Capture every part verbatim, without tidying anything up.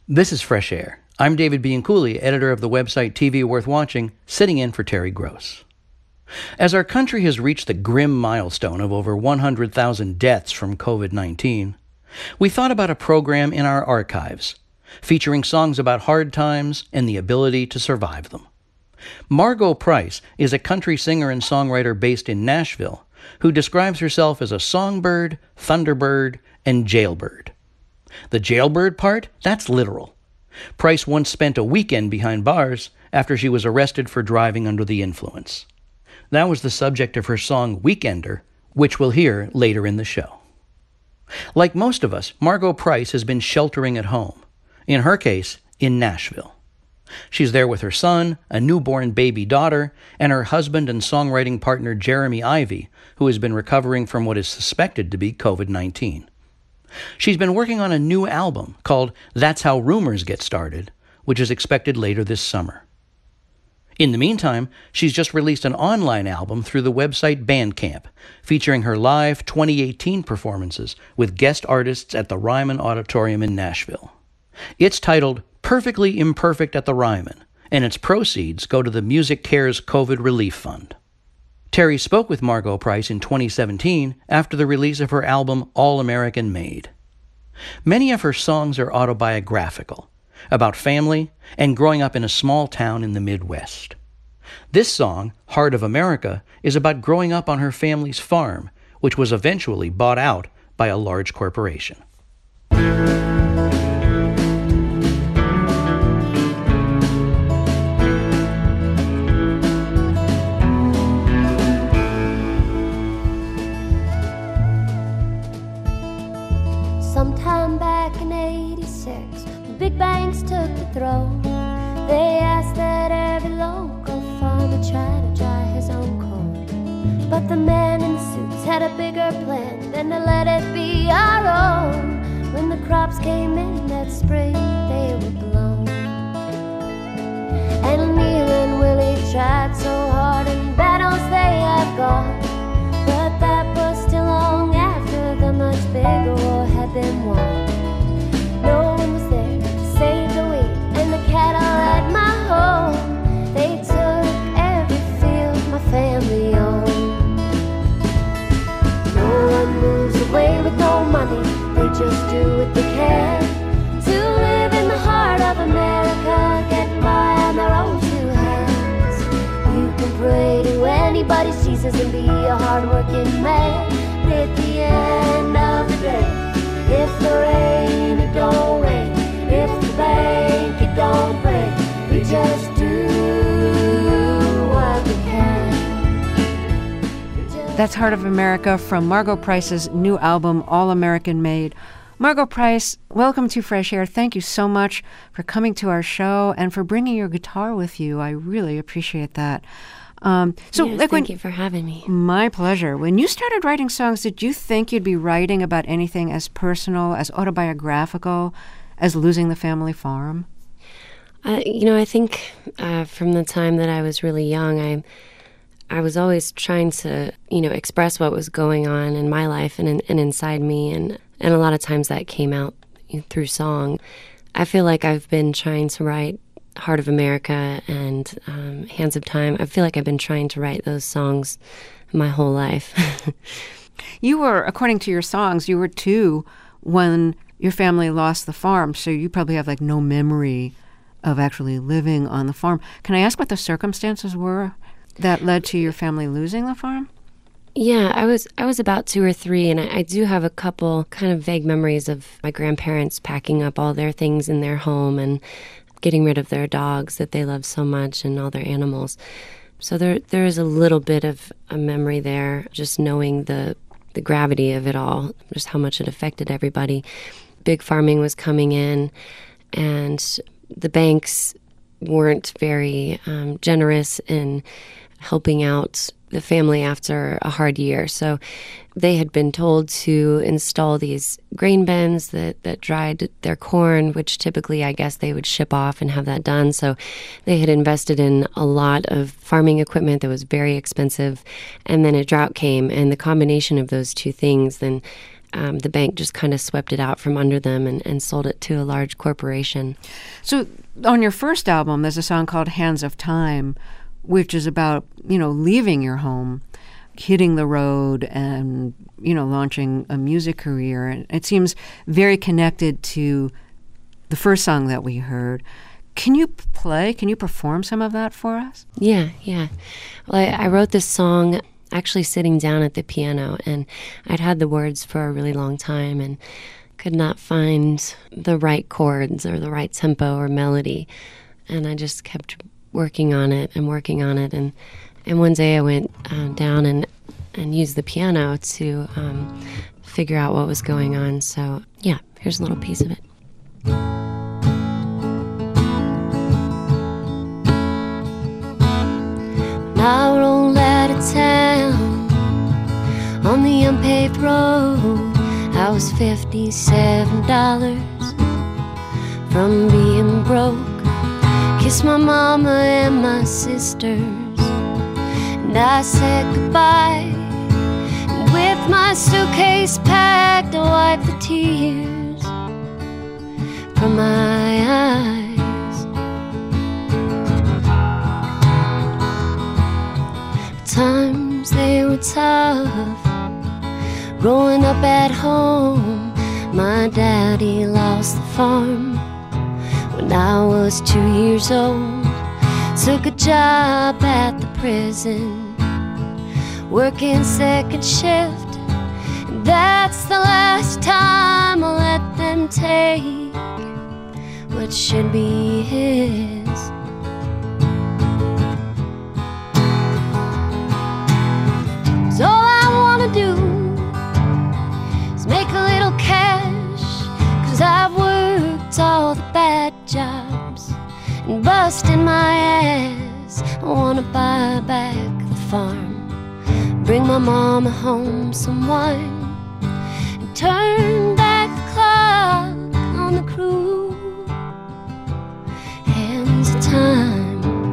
This is Fresh Air. I'm David Bianculli, editor of the website T V Worth Watching, sitting in for Terry Gross. As our country has reached the grim milestone of over one hundred thousand deaths from covid nineteen, we thought about a program in our archives, featuring songs about hard times and the ability to survive them. Margo Price is a country singer and songwriter based in Nashville who describes herself as a songbird, thunderbird, and jailbird. The jailbird part, that's literal. Price once spent a weekend behind bars after she was arrested for driving under the influence. That was the subject of her song Weekender, which we'll hear later in the show. Like most of us, Margo Price has been sheltering at home. In her case, in Nashville. She's there with her son, a newborn baby daughter, and her husband and songwriting partner Jeremy Ivy, who has been recovering from what is suspected to be covid nineteen. She's been working on a new album called That's How Rumors Get Started, which is expected later this summer. In the meantime, she's just released an online album through the website Bandcamp, featuring her live twenty eighteen performances with guest artists at the Ryman Auditorium in Nashville. It's titled Perfectly Imperfect at the Ryman, and its proceeds go to the Music Cares COVID Relief Fund. Terry spoke with Margo Price in twenty seventeen after the release of her album All American Made. Many of her songs are autobiographical, about family and growing up in a small town in the Midwest. This song, Heart of America, is about growing up on her family's farm, which was eventually bought out by a large corporation. Sometime back in eighty-six, the big banks took the throne. They asked that every local farmer try to dry his own corn. But the men in suits had a bigger plan than to let it be our own. When the crops came in that spring, they were blown. And Neil and Willie tried so hard in battles they had gone, but that was still long after the much bigger war had been won. No one was there to save the wheat and the cattle at my home. They took every field my family owned. No one moves away with no money, they just do what they can to live in the heart of America, get by on their own two hands. You can pray to anybody's Jesus and be a hard-working man. At the end of the day, if the rain, it don't rain. If the bank, it don't break. We just do what we can. We just That's Heart of America from Margo Price's new album, All American Made. Margo Price, welcome to Fresh Air. Thank you so much for coming to our show and for bringing your guitar with you. I really appreciate that. Um, so, yes, like thank when, you for having me. My pleasure. When you started writing songs, did you think you'd be writing about anything as personal, as autobiographical, as losing the family farm? Uh, you know, I think uh, from the time that I was really young, I I was always trying to, you know, express what was going on in my life and, in, and inside me, and, and a lot of times that came out through song. I feel like I've been trying to write Heart of America and um, Hands of Time. I feel like I've been trying to write those songs my whole life. You were, according to your songs, you were two when your family lost the farm, so you probably have like no memory of actually living on the farm. Can I ask what the circumstances were that led to your family losing the farm? Yeah, I was I was about two or three, and I, I do have a couple kind of vague memories of my grandparents packing up all their things in their home and getting rid of their dogs that they love so much and all their animals. So there there is a little bit of a memory there, just knowing the the gravity of it all, just how much it affected everybody. Big farming was coming in, and the banks weren't very um, generous in helping out the family after a hard year. So they had been told to install these grain bins that, that dried their corn, which typically, I guess, they would ship off and have that done. So they had invested in a lot of farming equipment that was very expensive. And then a drought came, and the combination of those two things then um, the bank just kind of swept it out from under them and, and sold it to a large corporation. So on your first album, there's a song called Hands of Time, which is about, you know, leaving your home, hitting the road and, you know, launching a music career. And it seems very connected to the first song that we heard. Can you play, can you perform some of that for us? Yeah, yeah. Well, I, I wrote this song actually sitting down at the piano, and I'd had the words for a really long time and could not find the right chords or the right tempo or melody. And I just kept working on it and working on it. And, and one day I went uh, down and, and used the piano to um, figure out what was going on. So, yeah, here's a little piece of it. I rolled out of town on the unpaved road. I was fifty-seven dollars from being broke. Kissed my mama and my sisters, and I said goodbye. And with my suitcase packed, I wiped the tears from my eyes. Times they were tough, growing up at home. My daddy lost the farm when I was two years old. Took a job at the prison, working second shift. And that's the last time I'll let them take what should be his. So all I wanna do is make a little cash, 'cause I've worked all the bad jobs and busted my ass. I wanna buy back the farm, bring my mama home some wine, and turn back the clock on the cruel hands of time.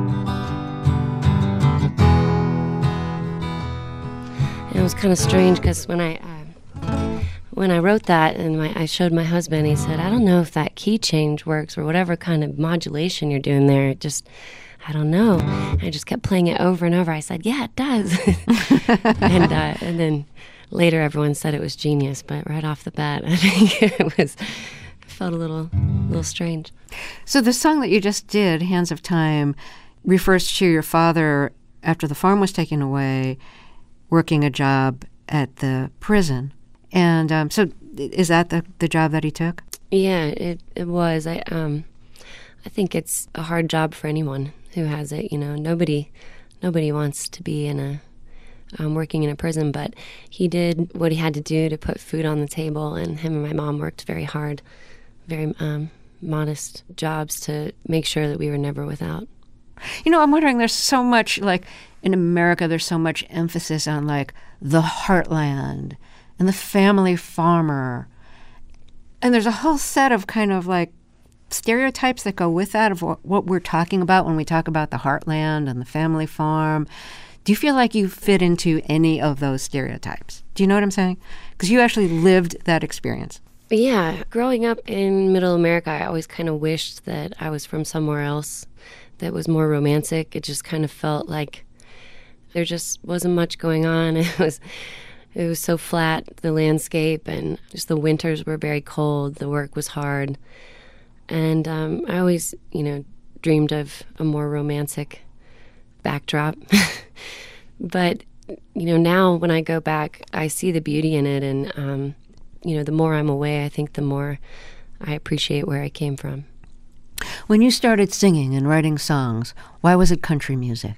It was kind of strange because when I uh, when I wrote that and my, I showed my husband, he said, "I don't know if that key change works or whatever kind of modulation you're doing there. It just, I don't know." I just kept playing it over and over. I said, "Yeah, it does." and uh, and then later, everyone said it was genius, but right off the bat, I think it was it felt a little little strange. So the song that you just did, Hands of Time, refers to your father after the farm was taken away, working a job at the prison. And um, so is that the, the job that he took? Yeah, it, it was. I um, I think it's a hard job for anyone who has it. You know, nobody nobody wants to be in a um, working in a prison, but he did what he had to do to put food on the table, and him and my mom worked very hard, very um, modest jobs to make sure that we were never without. You know, I'm wondering, there's so much, like, in America, there's so much emphasis on, like, the heartland and the family farmer. And there's a whole set of kind of, like, stereotypes that go with that of what, what we're talking about when we talk about the heartland and the family farm. Do you feel like you fit into any of those stereotypes? Do you know what I'm saying? Because you actually lived that experience. Yeah. Growing up in Middle America, I always kind of wished that I was from somewhere else that was more romantic. It just kind of felt like there just wasn't much going on. It was it was so flat, the landscape, and just the winters were very cold. The work was hard. And um, I always, you know, dreamed of a more romantic backdrop. But, you know, now when I go back, I see the beauty in it. And, um, you know, the more I'm away, I think the more I appreciate where I came from. When you started singing and writing songs, why was it country music?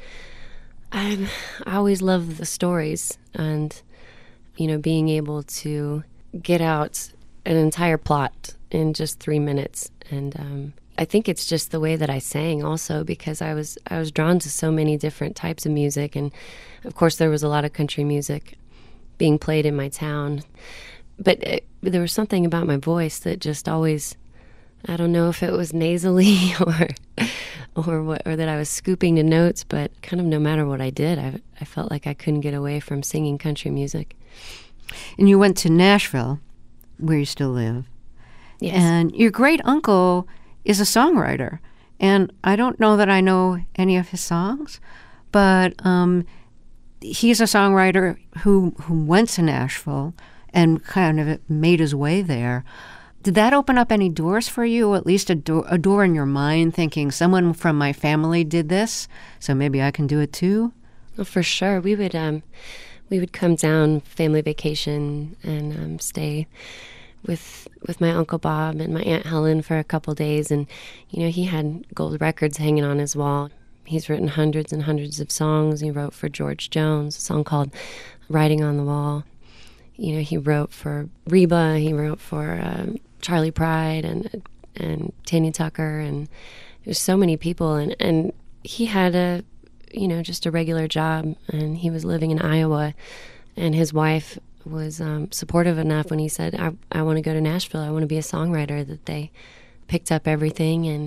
I, I always loved the stories and, you know, being able to get out an entire plot in just three minutes. And um, I think it's just the way that I sang also, because I was I was drawn to so many different types of music. And, of course, there was a lot of country music being played in my town. But it, there was something about my voice that just always... I don't know if it was nasally or or what, or that I was scooping to notes, but kind of no matter what I did, I, I felt like I couldn't get away from singing country music. And you went to Nashville, where you still live. Yes. And your great uncle is a songwriter. And I don't know that I know any of his songs, but um, he's a songwriter who, who went to Nashville and kind of made his way there. Did that open up any doors for you, or at least a, do- a door in your mind, thinking someone from my family did this, so maybe I can do it too? Well, for sure. We would um, we would come down family vacation and um, stay with with my Uncle Bob and my Aunt Helen for a couple days. And, you know, he had gold records hanging on his wall. He's written hundreds and hundreds of songs. He wrote for George Jones, a song called Writing on the Wall. You know, he wrote for Reba. He wrote for um, Charlie Pride and and Tanya Tucker. And there's so many people. And, and he had a, you know, just a regular job. And he was living in Iowa. And his wife was um, supportive enough when he said, I, I want to go to Nashville. I want to be a songwriter, that they picked up everything and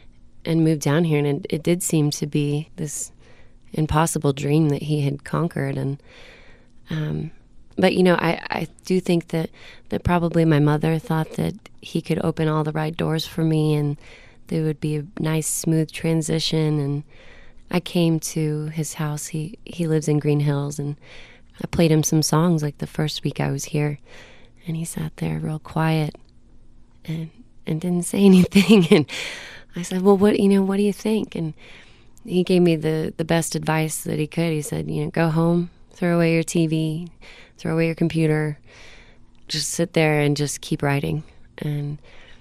and moved down here. And it, it did seem to be this impossible dream that he had conquered. And um, but, you know, I, I do think that, that probably my mother thought that he could open all the right doors for me and there would be a nice, smooth transition. And I came to his house. He, he lives in Green Hills, and I played him some songs like the first week I was here, and he sat there real quiet and and didn't say anything. And I said, well, what, you know, what do you think? And he gave me the, the best advice that he could. He said, you know, go home, throw away your T V, throw away your computer, just sit there and just keep writing. And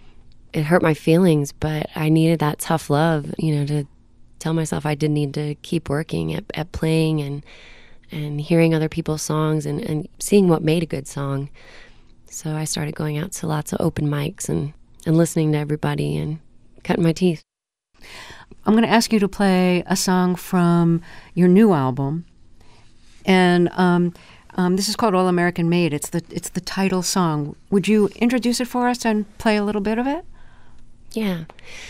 it hurt my feelings, but I needed that tough love, you know, to tell myself I did need to keep working at, at playing and and hearing other people's songs and, and seeing what made a good song. So I started going out to lots of open mics and, and listening to everybody and cutting my teeth. I'm going to ask you to play a song from your new album. And um, um, this is called All American Made. It's the it's the title song. Would you introduce it for us and play a little bit of it? Yeah.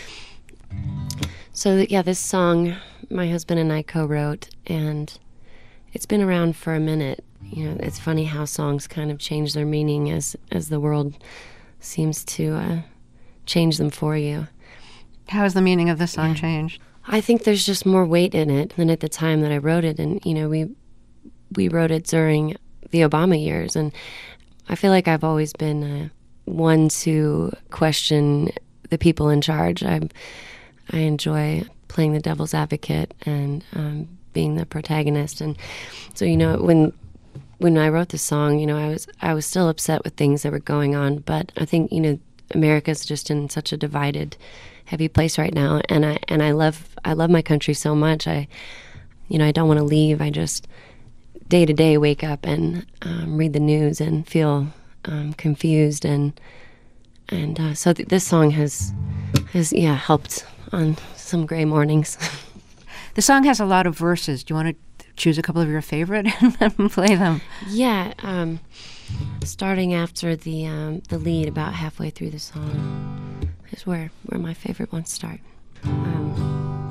So, yeah, this song my husband and I co-wrote, and it's been around for a minute. You know, it's funny how songs kind of change their meaning as, as the world seems to uh, change them for you. How has the meaning of this song Yeah. changed? I think there's just more weight in it than at the time that I wrote it. And, you know, we we wrote it during the Obama years. And I feel like I've always been uh, one to question the people in charge. I I enjoy playing the devil's advocate and um, being the protagonist. And so, you know, when when I wrote this song, you know, I was I was still upset with things that were going on. But I think, you know, America's just in such a divided, heavy place right now. And I and I love I love my country so much. I, you know, I don't want to leave. I just day to day wake up and um, read the news and feel um, confused. And and uh, so th- this song has has yeah helped on some gray mornings. The song has a lot of verses. Do you want to choose a couple of your favorite and play them? Yeah, um, starting after the um, the lead, about halfway through the song, is where where my favorite ones start. Um,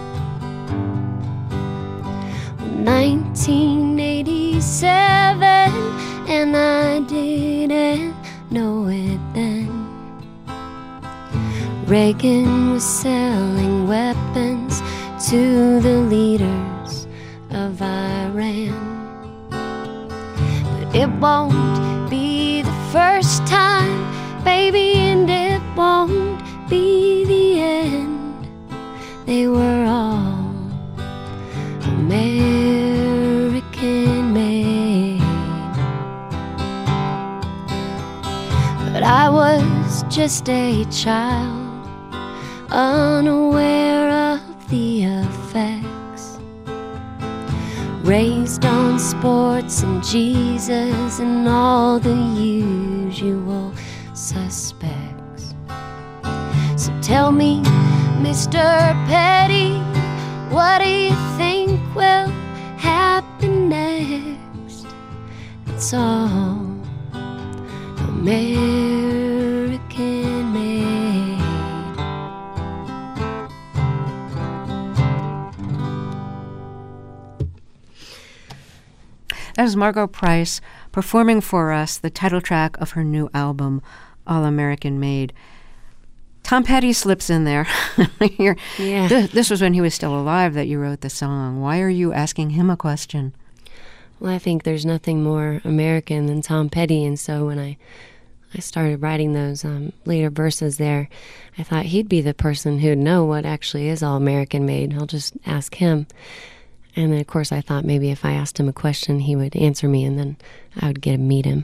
nineteen eighty-seven, and I didn't know it then. Reagan was selling weapons to the leaders of Iran. But it won't be the first time, baby, and it won't be the end. They were all American made. But I was just a child, unaware of the effects, raised on sports and Jesus and all the usual suspects. So tell me, Mister Petty, what do you think will happen next? It's all American made. That is Margo Price performing for us the title track of her new album, All American Made. Tom Petty slips in there. Here. Yeah. Th- this was when he was still alive that you wrote the song. Why are you asking him a question? Well, I think there's nothing more American than Tom Petty, and so when I I started writing those um, later verses there, I thought he'd be the person who'd know what actually is all American made. I'll just ask him. And then, of course, I thought maybe if I asked him a question, he would answer me, and then I would get to meet him.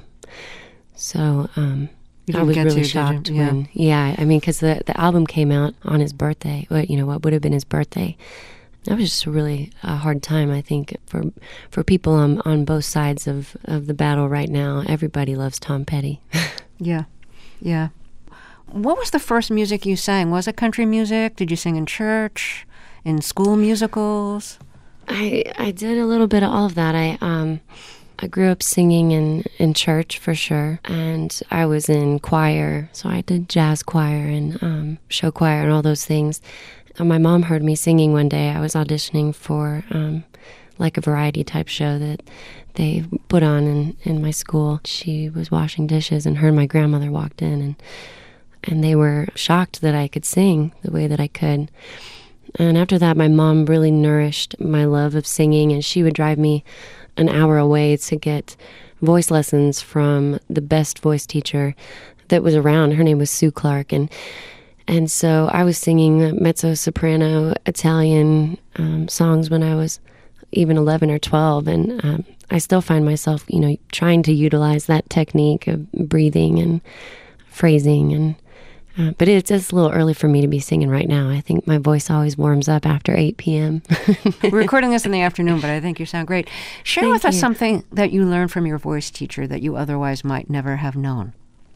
So um, I was really to, shocked yeah. when, yeah, I mean, because the, the album came out on his birthday, what, you know, what would have been his birthday. That was just a really a hard time, I think, for for people on, on both sides of, of the battle right now. Everybody loves Tom Petty. Yeah, yeah. What was the first music you sang? Was it country music? Did you sing in church, in school musicals? I I did a little bit of all of that. I um I grew up singing in, in church for sure, and I was in choir, so I did jazz choir and um, show choir and all those things. And my mom heard me singing one day. I was auditioning for um, like a variety type show that they put on in, in my school. She was washing dishes and her and my grandmother walked in, and and they were shocked that I could sing the way that I could. And after that, my mom really nourished my love of singing, and she would drive me an hour away to get voice lessons from the best voice teacher that was around. Her name was Sue Clark, and and so I was singing mezzo-soprano Italian um, songs when I was even eleven or twelve, and um, I still find myself, you know, trying to utilize that technique of breathing and phrasing, and uh, but it's just a little early for me to be singing right now. I think my voice always warms up after eight p.m. We're recording this in the afternoon, but I think you sound great. Share Thank with us you. something that you learned from your voice teacher that you otherwise might never have known.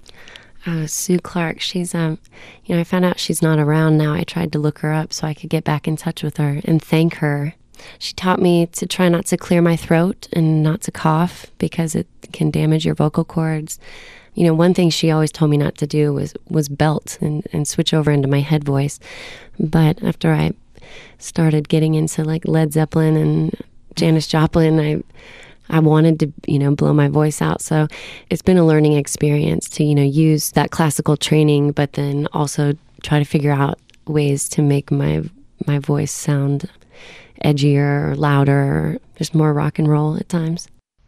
Uh, Sue Clark, she's, um, you know, I found out she's not around now. I tried to look her up so I could get back in touch with her and thank her. She taught me to try not to clear my throat and not to cough because it can damage your vocal cords. You know, one thing she always told me not to do was, was belt and, and switch over into my head voice. But after I started getting into like Led Zeppelin and Janis Joplin, I I wanted to, you know, blow my voice out. So it's been a learning experience to, you know, use that classical training, but then also try to figure out ways to make my my voice sound edgier or louder or just more rock and roll at times.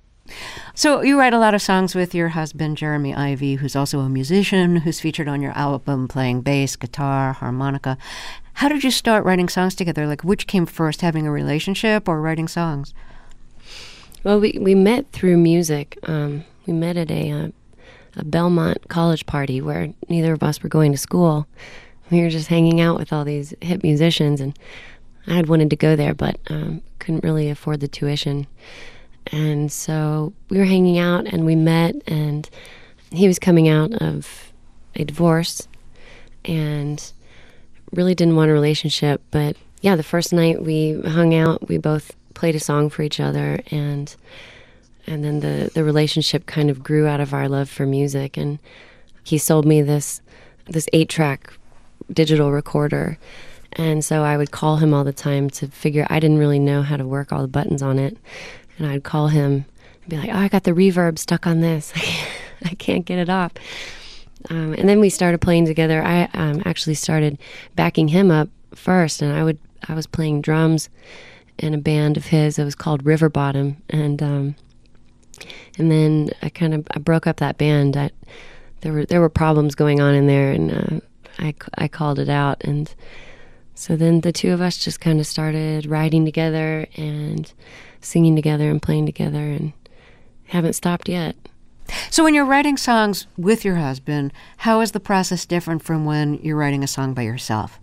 So you write a lot of songs with your husband, Jeremy Ivy, who's also a musician, who's featured on your album playing bass, guitar, harmonica. How did you start writing songs together? Like, which came first, having a relationship or writing songs? Well, we, we met through music. Um, we met at a, uh, a Belmont college party where neither of us were going to school. We were just hanging out with all these hip musicians, and I had wanted to go there, but um, couldn't really afford the tuition. And so we were hanging out, and we met, and he was coming out of a divorce and really didn't want a relationship. But yeah, the first night we hung out, we both played a song for each other, and and then the, the relationship kind of grew out of our love for music. And he sold me this this eight-track digital recorder, and so I would call him all the time to figure. I didn't really know how to work all the buttons on it, and I'd call him and be like, "Oh, I got the reverb stuck on this. I can't get it off." Um, and then we started playing together. I um, actually started backing him up first, and I would I was playing drums in a band of his that was called River Bottom, and um, and then I kind of I broke up that band. I, there were there were problems going on in there, and uh, I I called it out, and so then the two of us just kind of started writing together and singing together and playing together, and haven't stopped yet. So when you're writing songs with your husband, how is the process different from when you're writing a song by yourself?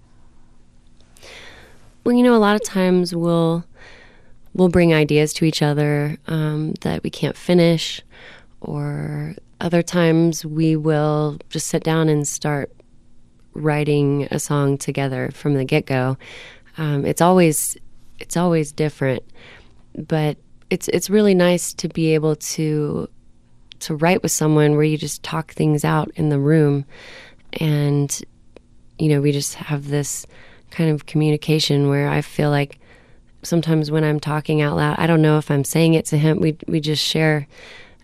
Well, you know, a lot of times we'll we'll bring ideas to each other um, that we can't finish, or other times we will just sit down and start writing a song together from the get-go. Um, it's always it's always different, but it's it's really nice to be able to to write with someone where you just talk things out in the room, and you know, we just have this kind of communication where I feel like sometimes when I'm talking out loud, I don't know if I'm saying it to him. We we just share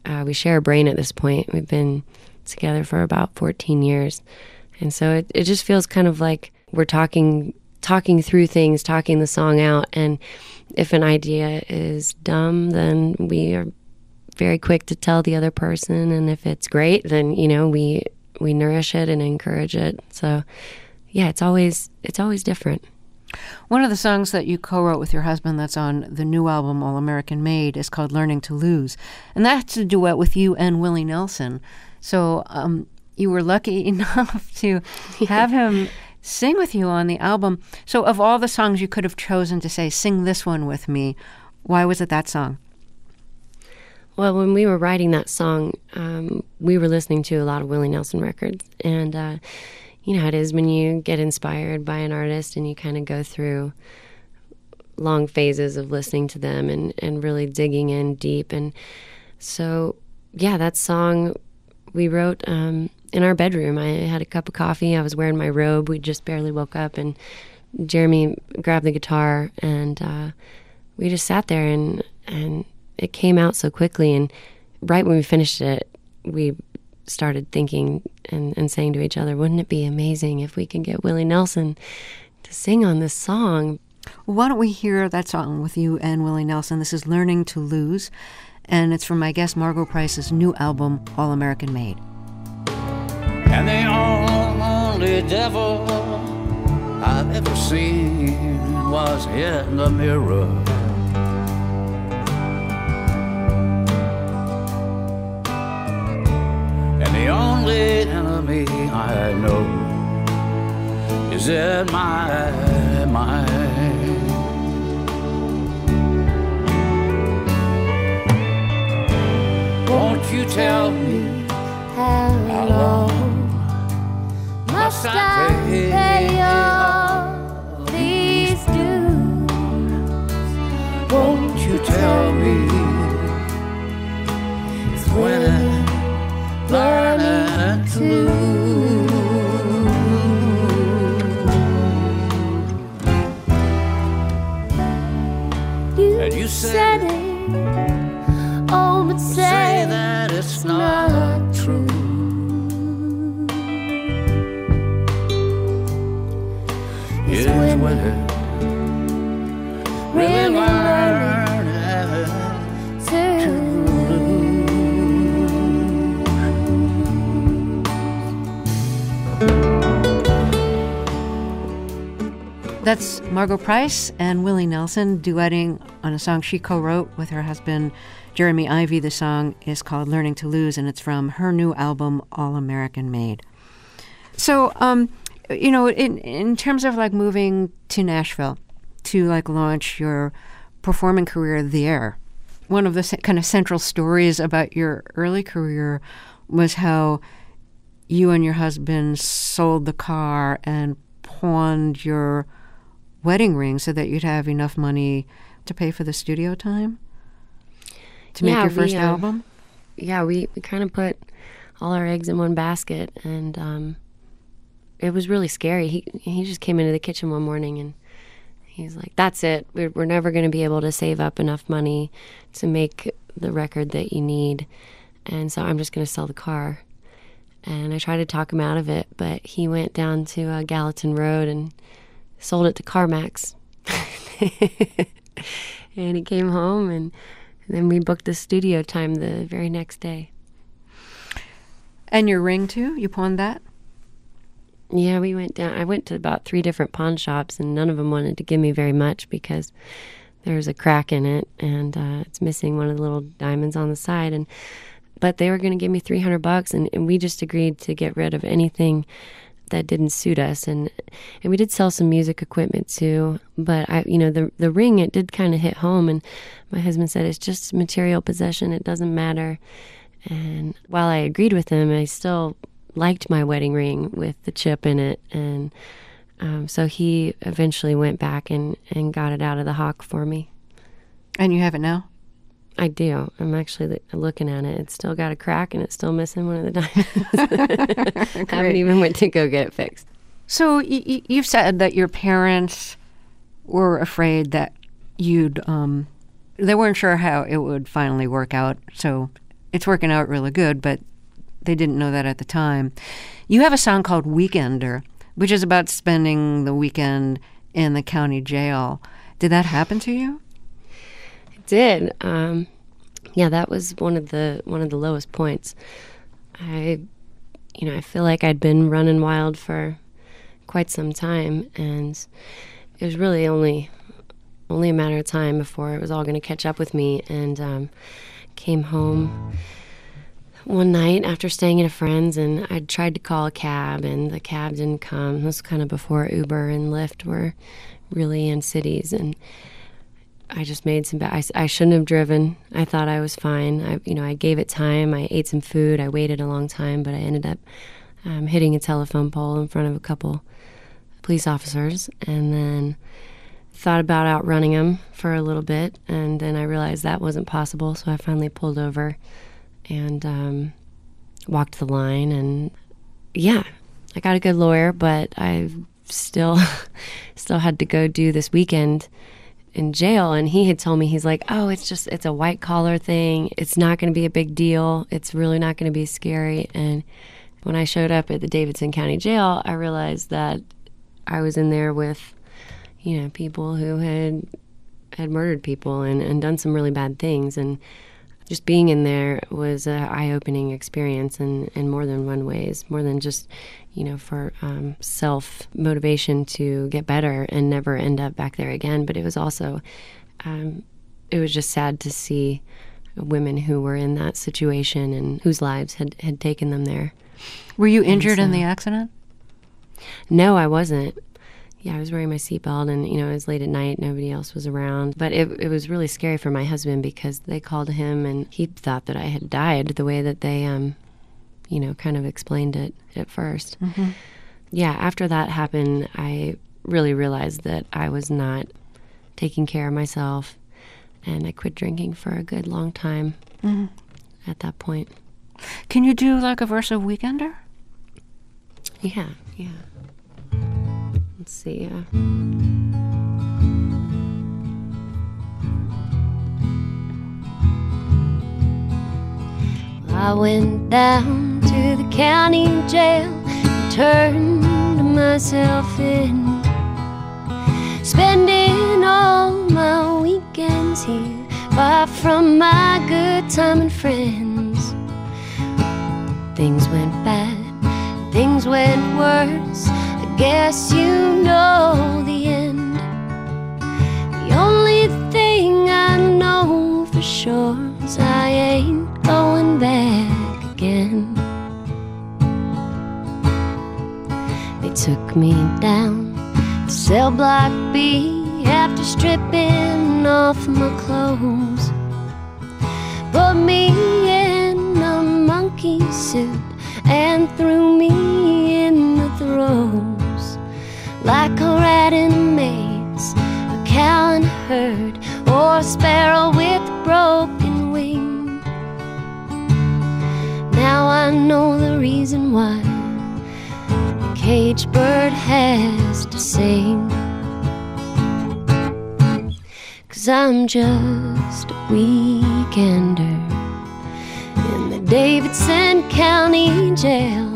uh, we share a brain at this point. We've been together for about fourteen years. And so it, it just feels kind of like we're talking talking through things, talking the song out. And if an idea is dumb, then we are very quick to tell the other person. And if it's great, then, you know, we we nourish it and encourage it. So, yeah, it's always it's always different. One of the songs that you co-wrote with your husband that's on the new album, All American Made, is called Learning to Lose. And that's a duet with you and Willie Nelson. So um, you were lucky enough to have him sing with you on the album. So of all the songs you could have chosen to say, sing this one with me, why was it that song? Well, when we were writing that song, um, we were listening to a lot of Willie Nelson records. And uh, you know how it is when you get inspired by an artist and you kind of go through long phases of listening to them and, and really digging in deep. And so, yeah, that song we wrote um, in our bedroom. I had a cup of coffee. I was wearing my robe. We just barely woke up, and Jeremy grabbed the guitar, and uh, we just sat there, and and it came out so quickly. And right when we finished it, we started thinking and, and saying to each other, wouldn't it be amazing if we could get Willie Nelson to sing on this song? Well, why don't we hear that song with you and Willie Nelson? This is Learning to Lose, and it's from my guest Margo Price's new album, All American Made. And the only devil I've ever seen was in the mirror. And the only enemy I know is in my mind. Won't you tell me how long must I pay all these dues? Won't you tell me it's when I'm learning to lose? You, and you said it, oh, but say, say that it's not, not true. Is when, when it really learn to lose. That's Margo Price and Willie Nelson duetting on a song she co-wrote with her husband, Jeremy Ivey. The song is called Learning to Lose, and it's from her new album, All American Made. So, um, you know, in in terms of like moving to Nashville to like launch your performing career there, one of the se- kind of central stories about your early career was how you and your husband sold the car and pawned your wedding ring so that you'd have enough money to pay for the studio time to make yeah, your first we, uh, album. Yeah, we, we kind of put all our eggs in one basket, and um, it was really scary. He he just came into the kitchen one morning and he's like, that's it. We're, we're never going to be able to save up enough money to make the record that you need. And so I'm just going to sell the car. And I tried to talk him out of it, but he went down to uh, Gallatin Road and sold it to CarMax. And he came home, and, and then we booked the studio time the very next day. And your ring, too? You pawned that? Yeah, we went down. I went to about three different pawn shops, and none of them wanted to give me very much because there's a crack in it, and uh, it's missing one of the little diamonds on the side. And but they were going to give me three hundred bucks, and, and we just agreed to get rid of anything that didn't suit us. And and we did sell some music equipment too. But I, you know, the the ring, it did kind of hit home. And my husband said, it's just material possession. It doesn't matter. And while I agreed with him, I still liked my wedding ring with the chip in it. And um, so he eventually went back and, and got it out of the hock for me. And you have it now? I do. I'm actually looking at it. It's still got a crack, and it's still missing one of the diamonds. I haven't even went to go get it fixed. So y- you've said that your parents were afraid that you'd, um, they weren't sure how it would finally work out. So it's working out really good, but they didn't know that at the time. You have a song called Weekender, which is about spending the weekend in the county jail. Did that happen to you? It did. Um, yeah, that was one of the one of the lowest points. I, you know, I feel like I'd been running wild for quite some time, and it was really only only a matter of time before it was all going to catch up with me. And um, came home one night after staying at a friend's, and I tried to call a cab, and the cab didn't come. This was kind of before Uber and Lyft were really in cities, and I just made some bad... I, I shouldn't have driven. I thought I was fine. I, you know, I gave it time. I ate some food. I waited a long time, but I ended up um, hitting a telephone pole in front of a couple police officers, and then thought about outrunning them for a little bit, and then I realized that wasn't possible, so I finally pulled over and um, walked the line, and yeah, I got a good lawyer, but I still still had to go do this weekend in jail. And he had told me, he's like, oh, it's just, it's a white collar thing. It's not going to be a big deal. It's really not going to be scary. And when I showed up at the Davidson County Jail, I realized that I was in there with, you know, people who had had murdered people and, and done some really bad things. And just being in there was an eye-opening experience in, in more than one ways, more than just, you know, for um, self-motivation to get better and never end up back there again. But it was also, um, it was just sad to see women who were in that situation and whose lives had, had taken them there. Were you injured so, in the accident? No, I wasn't. Yeah, I was wearing my seatbelt, and, you know, it was late at night. Nobody else was around. But it it was really scary for my husband because they called him, and he thought that I had died the way that they, um, you know, kind of explained it at first. Mm-hmm. Yeah, after that happened, I really realized that I was not taking care of myself, and I quit drinking for a good long time mm-hmm. at that point. Can you do like a verse of Weekender? Yeah, yeah. Let's see. Uh, I went down to the county jail and turned myself in, spending all my weekends here, far from my good time and friends. Things went bad, things went worse. I guess you know the end. The only thing I know for sure is I ain't going back again. They took me down to cell block B after stripping off my clothes, put me in a monkey suit and threw me in the throes. Like a rat in a maze, a cow in a herd, or a sparrow with a broken wing. Now I know the reason why the caged bird has to sing. 'Cause I'm just a weekender in the Davidson County Jail.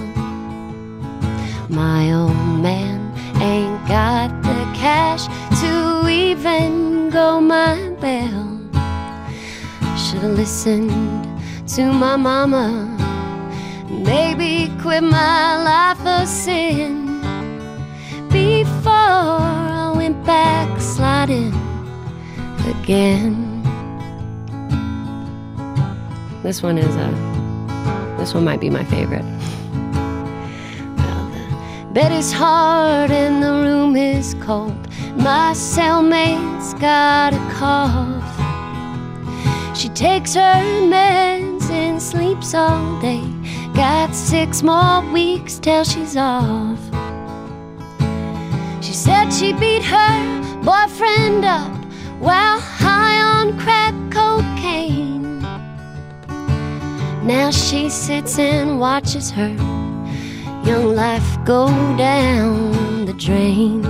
My old man ain't got the cash to even go my bail. Should've listened to my mama, maybe quit my life of sin before I went back sliding again. this one is a, this one might be my favorite. Bed is hard and the room is cold. My cellmate's got a cough. She takes her meds and sleeps all day. Got six more weeks till she's off. She said she beat her boyfriend up while high on crack cocaine. Now she sits and watches her young life go down the drain.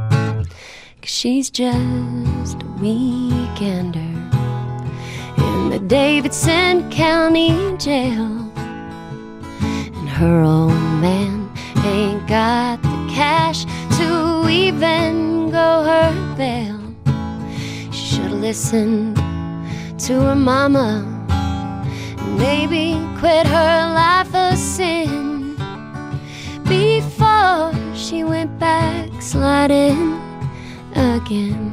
'Cause she's just a weekender in the the Davidson County Jail. And her old man ain't got the cash to even go her bail. She should've listened to her mama, maybe quit her life of sin before she went back sliding again.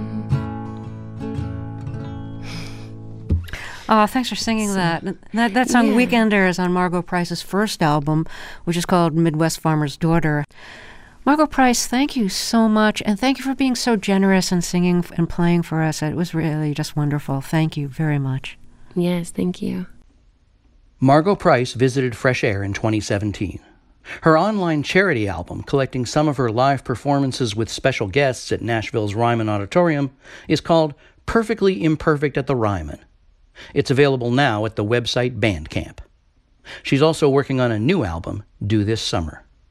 Oh, thanks for singing so, that. That that song, yeah. Weekenders, on Margo Price's first album, which is called Midwest Farmer's Daughter. Margo Price, thank you so much, and thank you for being so generous and singing and playing for us. It was really just wonderful. Thank you very much. Yes, thank you. Margo Price visited Fresh Air in twenty seventeen. Her online charity album, collecting some of her live performances with special guests at Nashville's Ryman Auditorium, is called Perfectly Imperfect at the Ryman. It's available now at the website Bandcamp. She's also working on a new album due this summer.